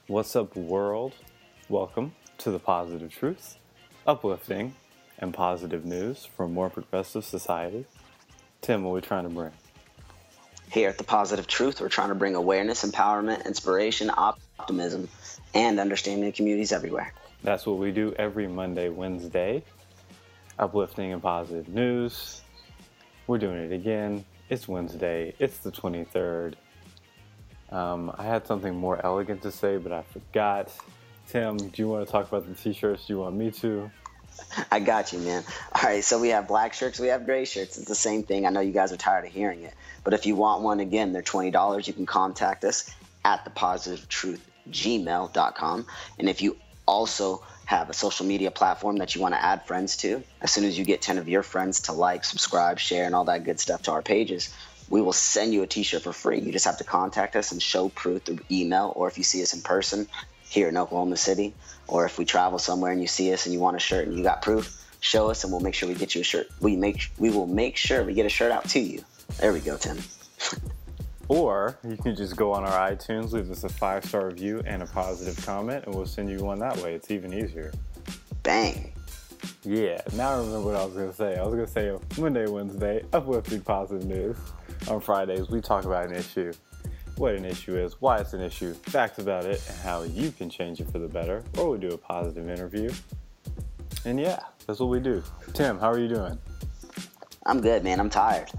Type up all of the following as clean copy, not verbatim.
What's up, world? Welcome to The Positive Truth, uplifting and positive news for a more progressive society. Tim, what are we trying to bring? Here at The Positive Truth, we're trying to bring awareness, empowerment, inspiration, optimism, and understanding to communities everywhere. That's what we do every Monday, Wednesday. Uplifting and positive news. We're doing it again. It's Wednesday. It's the 23rd. I had something more elegant to say, but I forgot. Tim, do you want to talk about the t-shirts? Do you want me to? I got you, man. All right, so we have black shirts, we have gray shirts. It's the same thing. I know you guys are tired of hearing it. But if you want one, again, they're $20. You can contact us at thepositivetruthgmail.com. And if you also have a social media platform that you want to add friends to, as soon as you get 10 of your friends to like, subscribe, share, and all that good stuff to our pages, we will send you a t-shirt for free. You just have to contact us and show proof through email, or if you see us in person here in Oklahoma City, or if we travel somewhere and you see us and you want a shirt and you got proof, show us and we'll make sure we get you a shirt. We will make sure we get a shirt out to you. There we go, Tim. Or you can just go on our iTunes, leave us a 5-star review and a positive comment, and we'll send you one that way. It's even easier. Bang. Yeah, now I remember what I was going to say. I was going to say Monday, Wednesday, uplifting positive news. On Fridays, we talk about an issue, what an issue is, why it's an issue, facts about it, and how you can change it for the better. Or we do a positive interview. And yeah, that's what we do. Tim, how are you doing? I'm good, man. I'm tired.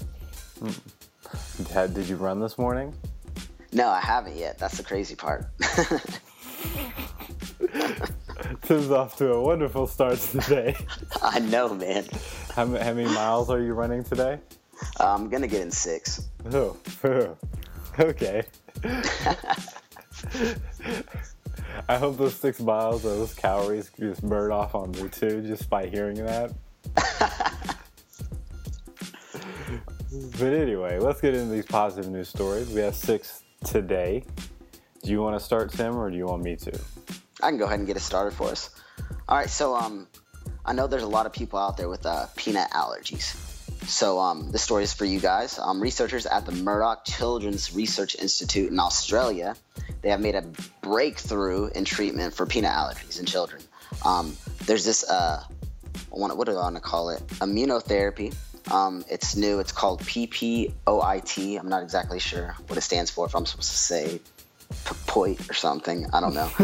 Did you run this morning? No, I haven't yet. That's the crazy part. Tim's off to a wonderful start today. I know, man. How many miles are you running today? I'm going to get in 6. Oh, okay. I hope those 6 miles, those calories just burn off on me too, just by hearing that. But anyway, let's get into these positive news stories. We have 6 today. Do you want to start, Tim, or do you want me to? I can go ahead and get it started for us. All right, so I know there's a lot of people out there with peanut allergies. So this story is for you guys. Researchers at the Murdoch Children's Research Institute in Australia, they have made a breakthrough in treatment for peanut allergies in children. There's this, what do I want to call it? Immunotherapy. It's new. It's called PPOIT. I'm not exactly sure what it stands for, if I'm supposed to say POIT or something. I don't know.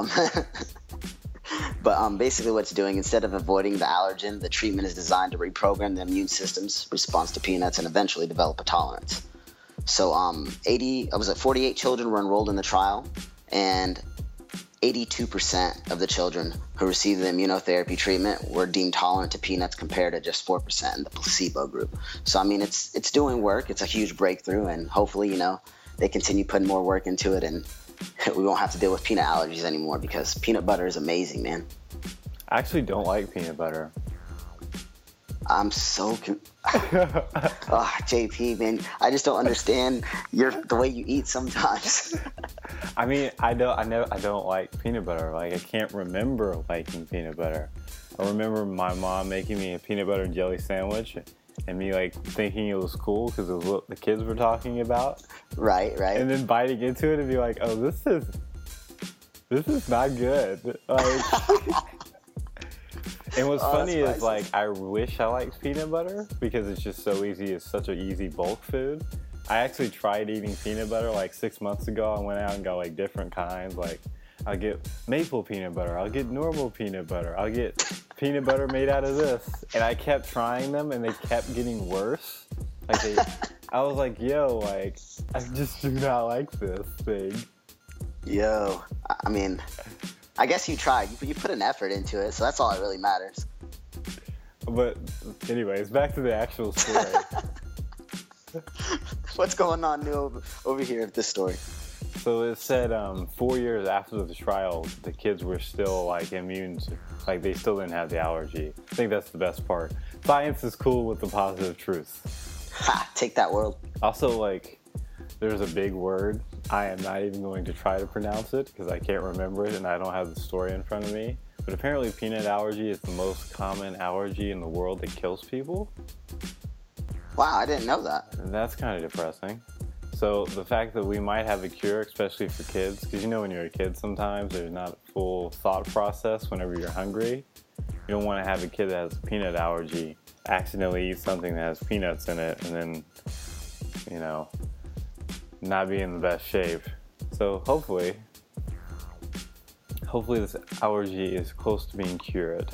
But basically what it's doing, instead of avoiding the allergen, the treatment is designed to reprogram the immune system's response to peanuts and eventually develop a tolerance. So 48 children were enrolled in the trial, and 82% of the children who received the immunotherapy treatment were deemed tolerant to peanuts, compared to just 4% in the placebo group. So, I mean, it's doing work. It's a huge breakthrough, and hopefully, they continue putting more work into it, and we won't have to deal with peanut allergies anymore, because peanut butter is amazing, man. I actually don't like peanut butter. I'm so JP, man, I just don't understand the way you eat sometimes. I mean, I don't like peanut butter. Like, I can't remember liking peanut butter. I remember my mom making me a peanut butter and jelly sandwich, and me thinking it was cool because it was what the kids were talking about. Right. And then biting into it and be like, oh, this is not good. And what's funny is, I wish I liked peanut butter because it's just so easy. It's such an easy bulk food. I actually tried eating peanut butter 6 months ago. I went out and got different kinds. I'll get maple peanut butter. I'll get normal peanut butter. I'll get peanut butter made out of this. And I kept trying them and they kept getting worse. I was like, yo, I just do not like this thing. Yo, I mean, I guess you tried. You put an effort into it, so that's all that really matters. But anyways, back to the actual story. What's going on new over here with this story? So it said 4 years after the trial, the kids were still immune to, they still didn't have the allergy. I think that's the best part. Science is cool with the positive truth. Ha! Take that, world. Also, there's a big word. I am not even going to try to pronounce it because I can't remember it and I don't have the story in front of me. But apparently peanut allergy is the most common allergy in the world that kills people. Wow, I didn't know that. And that's kind of depressing. So So the fact that we might have a cure, especially for kids, because you know when you're a kid sometimes there's not a full thought process whenever you're hungry. You don't want to have a kid that has a peanut allergy accidentally eat something that has peanuts in it and then, you know, not be in the best shape. So hopefully this allergy is close to being cured.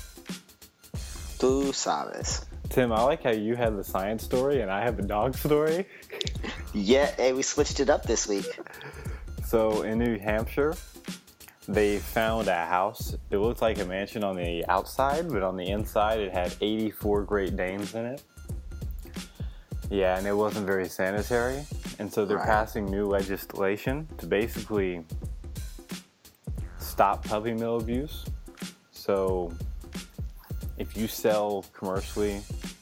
Tú sabes. Tim, I like how you had the science story and I have a dog story. Yeah, hey, we switched it up this week. So in New Hampshire, they found a house. It looked like a mansion on the outside, but on the inside it had 84 Great Danes in it. Yeah, and it wasn't very sanitary. And so they're passing new legislation to basically stop puppy mill abuse. So if you sell commercially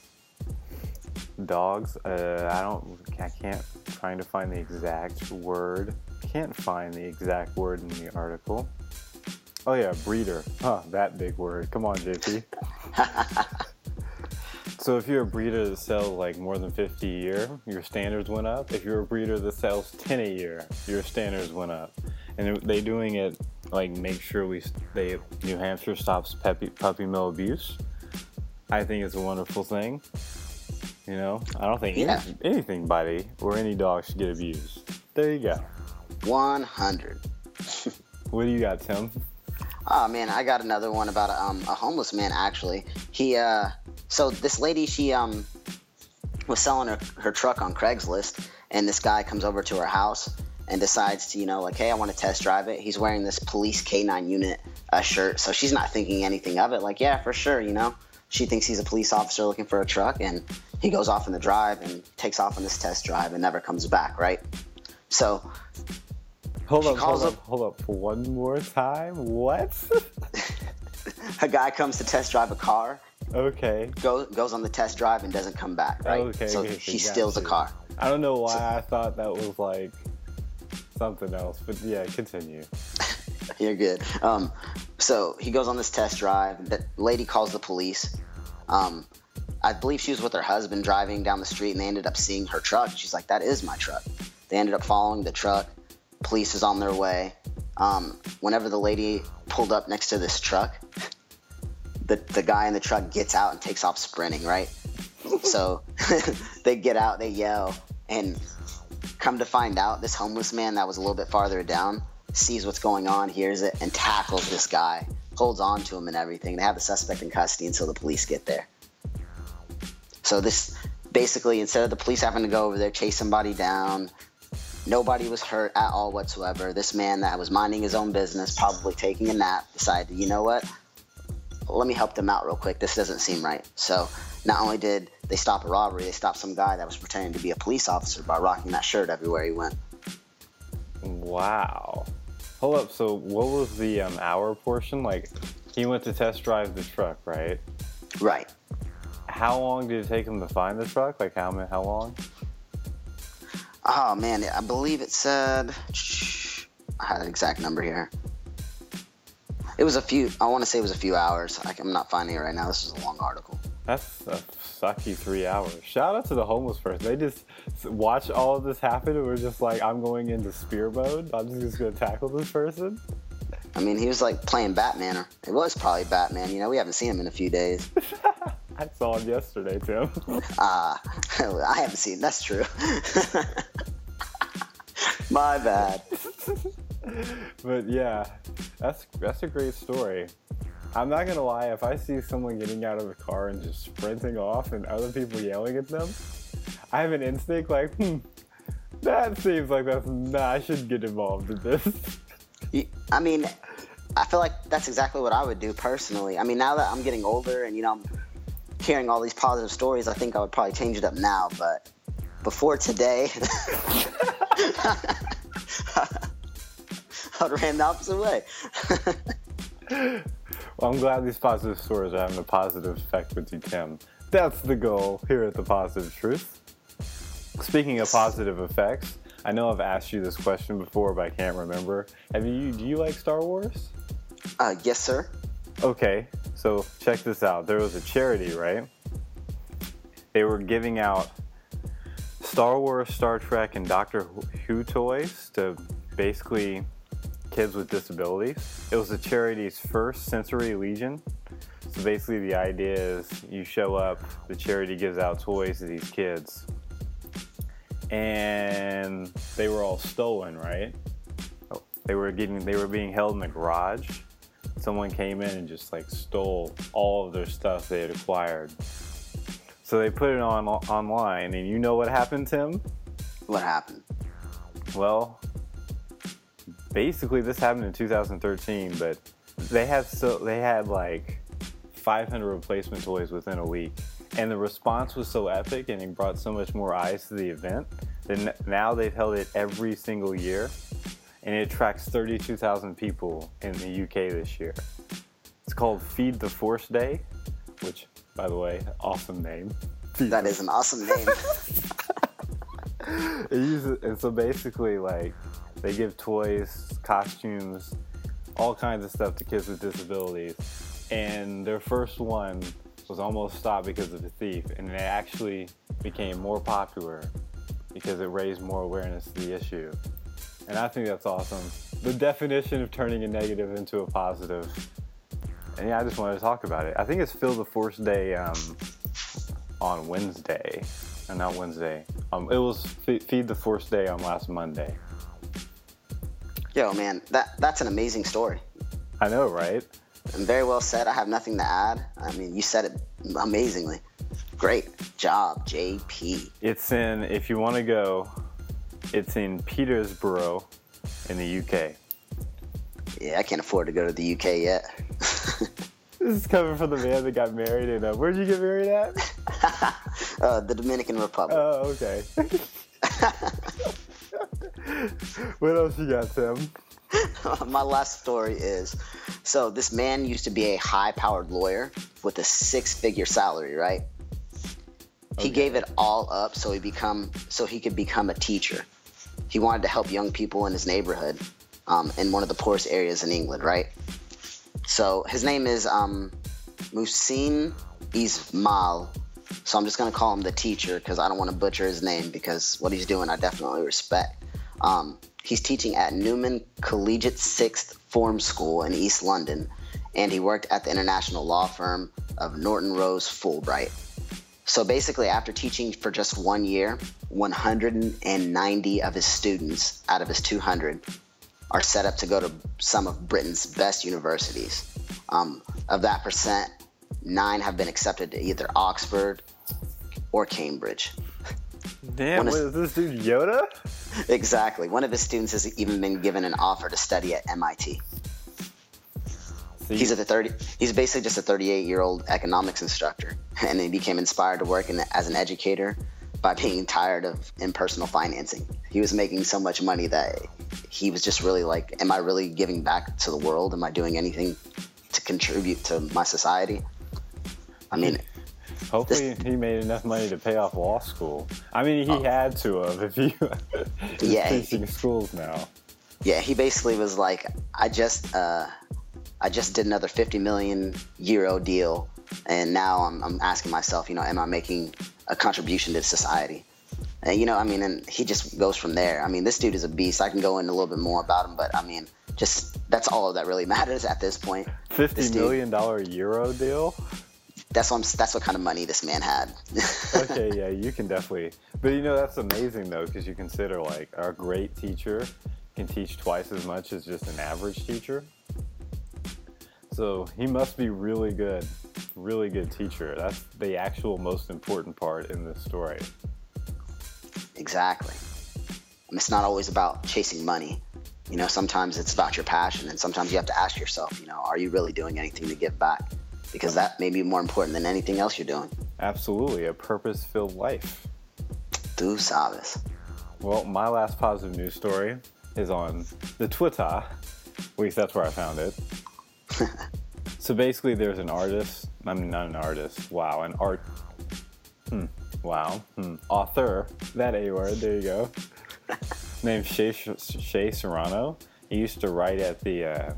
dogs, I can't trying to find the exact word. Can't find the exact word in the article. Oh yeah, breeder. Huh, that big word. Come on, JP. So if you're a breeder that sells like more than 50 a year, your standards went up. If you're a breeder that sells 10 a year, your standards went up. And they doing it like make sure New Hampshire stops puppy mill abuse. I think it's a wonderful thing. You know, I don't think anything buddy or any dog should get abused. There you go. 100. What do you got, Tim? Oh man, I got another one about a homeless man. Actually, so this lady, she was selling her truck on Craigslist, and this guy comes over to her house and decides to, like, hey, I want to test drive it. He's wearing this police K9 unit shirt, so she's not thinking anything of it. Like, yeah, for sure, She thinks he's a police officer looking for a truck, and he goes off in the drive and takes off on this test drive and never comes back, right? So hold up for one more time. What? A guy comes to test drive a car. Okay. Goes on the test drive and doesn't come back, right? Okay. So he steals a car. I don't know why I thought that was like something else, but yeah, continue. You're good. So he goes on this test drive. The lady calls the police. I believe she was with her husband driving down the street, and they ended up seeing her truck. She's like, that is my truck. They ended up following the truck. Police is on their way. Whenever the lady pulled up next to this truck, the guy in the truck gets out and takes off sprinting, right? So they get out, they yell, and come to find out, this homeless man that was a little bit farther down sees what's going on, hears it, and tackles this guy, holds on to him and everything. They have the suspect in custody until the police get there. So this, basically, instead of the police having to go over there, chase somebody down, nobody was hurt at all whatsoever. This man that was minding his own business, probably taking a nap, decided, you know what? Let me help them out real quick. This doesn't seem right. So not only did they stop a robbery, they stopped some guy that was pretending to be a police officer by rocking that shirt everywhere he went. Wow. Hold up. So what was the hour portion? Like, he went to test drive the truck, right? Right. How long did it take him to find the truck? Like, how long? Oh, man. I believe it said... I had an exact number here. It was I want to say it was a few hours. I'm not finding it right now. This is a long article. That's a sucky 3 hours. Shout out to the homeless person. They just watch all of this happen and were just like, I'm going into spear mode. I'm just going to tackle this person. I mean, he was like playing Batman. Or it was probably Batman. We haven't seen him in a few days. I saw him yesterday, Tim. I haven't seen him. That's true. My bad. But yeah, that's a great story. I'm not gonna lie, if I see someone getting out of a car and just sprinting off and other people yelling at them, I have an instinct like, that seems like I shouldn't get involved in this. I mean, I feel like that's exactly what I would do personally. I mean, now that I'm getting older and, I'm hearing all these positive stories, I think I would probably change it up now, but before today, I would have ran the opposite way. Well, I'm glad these positive stories are having a positive effect with you, Tim. That's the goal here at The Positive Truth. Speaking of positive effects, I know I've asked you this question before, but I can't remember. Do you like Star Wars? Yes, sir. Okay, so check this out. There was a charity, right? They were giving out Star Wars, Star Trek, and Doctor Who toys to basically kids with disabilities. It was the charity's first sensory legion. So basically the idea is you show up, the charity gives out toys to these kids. And they were all stolen, right? They were being held in the garage. Someone came in and just like stole all of their stuff they had acquired. So they put it online, and you know what happened, Tim? What happened? Well, basically this happened in 2013, but they had like 500 replacement toys within a week, and the response was so epic, and it brought so much more eyes to the event. Then now they've held it every single year, and it attracts 32,000 people in the UK this year. It's called Feed the Force Day, which, by the way, awesome name. That is an awesome name. And so basically, like, they give toys, costumes, all kinds of stuff to kids with disabilities. And their first one was almost stopped because of a thief, and it actually became more popular because it raised more awareness to the issue. And I think that's awesome. The definition of turning a negative into a positive. And yeah, I just wanted to talk about it. I think it's Feel the Force Day on Wednesday. Not Wednesday. It was Feed the Force Day on last Monday. Yo, man, that's an amazing story. I know, right? And very well said. I have nothing to add. I mean, you said it amazingly. Great job, JP. It's in, if you want to go, it's in Peterborough in the UK. Yeah, I can't afford to go to the UK yet. This is coming from the man that got married in, where'd you get married at? The Dominican Republic. Oh, okay. What else you got, Tim? My last story is, so this man used to be a high-powered lawyer with a 6-figure salary, right? Okay. He gave it all up so he could become a teacher. He wanted to help young people in his neighborhood, in one of the poorest areas in England, right? So his name is Muhsin Ismail. So I'm just going to call him the teacher because I don't want to butcher his name, because what he's doing I definitely respect. He's teaching at Newman Collegiate Sixth Form School in East London, and he worked at the international law firm of Norton Rose Fulbright. So basically, after teaching for just 1 year, 190 of his students out of his 200 are set up to go to some of Britain's best universities. Of that percent, 9 have been accepted to either Oxford or Cambridge. Damn, what is this dude, Yoda? Exactly. One of his students has even been given an offer to study at MIT. See? He's basically just a 38-year-old economics instructor, and he became inspired to work as an educator by being tired of impersonal financing. He was making so much money that he was just really like, am I really giving back to the world? Am I doing anything to contribute to my society? I mean, hopefully he made enough money to pay off law school. I mean, he had to have if he was teaching schools now. Yeah, he basically was like, I just did another 50 million euro deal, and now I'm asking myself, am I making a contribution to society? And, and he just goes from there. I mean, this dude is a beast. I can go into a little bit more about him, but I mean, just that's all that really matters at this point. $50 million euro deal? That's what kind of money this man had. Okay, yeah, you can definitely. But that's amazing though, because you consider like our great teacher can teach twice as much as just an average teacher. So he must be really good teacher. That's the actual most important part in this story. Exactly. It's not always about chasing money. Sometimes it's about your passion, and sometimes you have to ask yourself, are you really doing anything to give back? Because that may be more important than anything else you're doing. Absolutely, a purpose-filled life. Tú sabes. Well, my last positive news story is on the Twitter. At least that's where I found it. So basically, there's an artist. I mean, not an artist. Wow, an art. Author. That A word. There you go. Named Shea Serrano. He used to write at the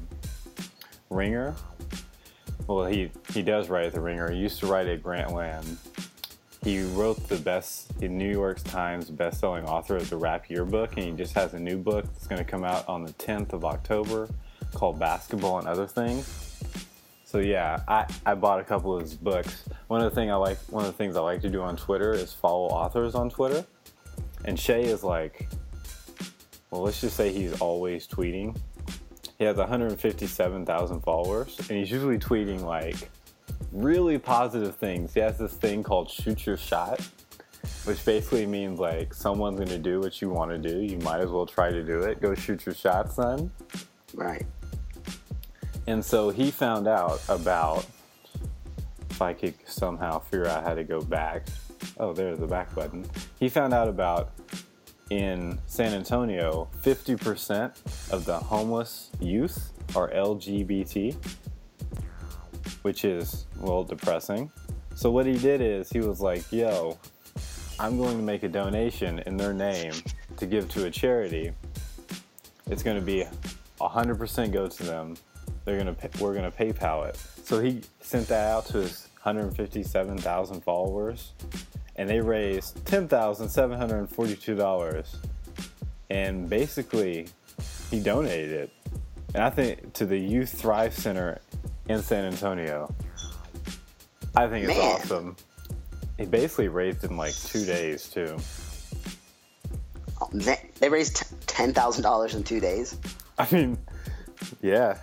Ringer. Well, he does write at the Ringer. He used to write at Grantland. he wrote the New York Times best-selling author of the Rap Yearbook, and he just has a new book that's going to come out on the 10th of October called Basketball and Other Things. So yeah, I bought a couple of his books. One of the things I like to do on Twitter is follow authors on Twitter. And Shay is like, well, let's just say he's always tweeting. He has 157,000 followers, and he's usually tweeting like really positive things. He has this thing called Shoot Your Shot, which basically means like someone's going to do what you want to do. You might as well try to do it. Go shoot your shot, son. Right. And so he found out about, if I could somehow figure out how to go back. Oh, there's the back button. He found out about in San Antonio, 50% of the homeless youth are LGBT, which is a little depressing. So what he did is he was like, yo, I'm going to make a donation in their name to give to a charity. It's going to be 100% go to them. We're going to PayPal it. So he sent that out to his 157,000 followers, and they raised $10,742. And basically, he donated it. And I think to the Youth Thrive Center in San Antonio. I think it's awesome. He basically raised it in like 2 days, too. Oh, they raised $10,000 in 2 days? I mean, yeah.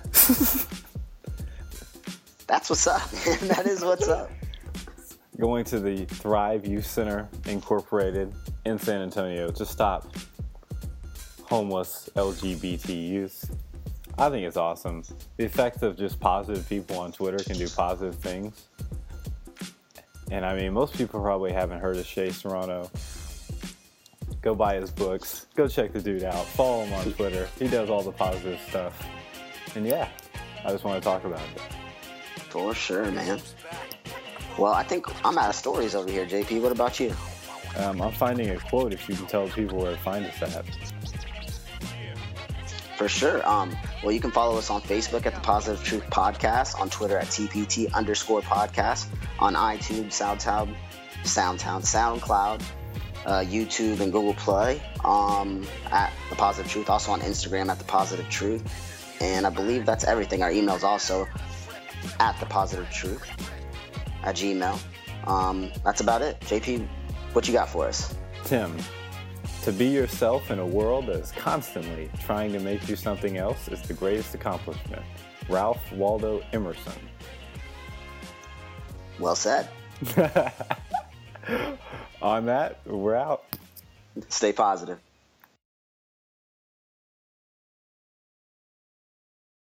That's what's up. That is what's up. Going to the Thrive Youth Center Incorporated in San Antonio to stop homeless LGBT youth. I think it's awesome. The effect of just positive people on Twitter can do positive things. And I mean, most people probably haven't heard of Shea Serrano. Go buy his books. Go check the dude out. Follow him on Twitter. He does all the positive stuff. And yeah, I just want to talk about it. For sure, man. Well, I think I'm out of stories over here, JP. What about you? I'm finding a quote if you can tell people where to find us at. For sure. Well, you can follow us on Facebook at The Positive Truth Podcast, on Twitter at TPT_podcast, on iTunes, SoundCloud, YouTube, and Google Play at The Positive Truth. Also on Instagram at The Positive Truth. And I believe that's everything. Our email's also at The Positive Truth at Gmail. That's about it. JP, what you got for us? Tim, to be yourself in a world that is constantly trying to make you something else is the greatest accomplishment. Ralph Waldo Emerson. Well said. On that, we're out. Stay positive.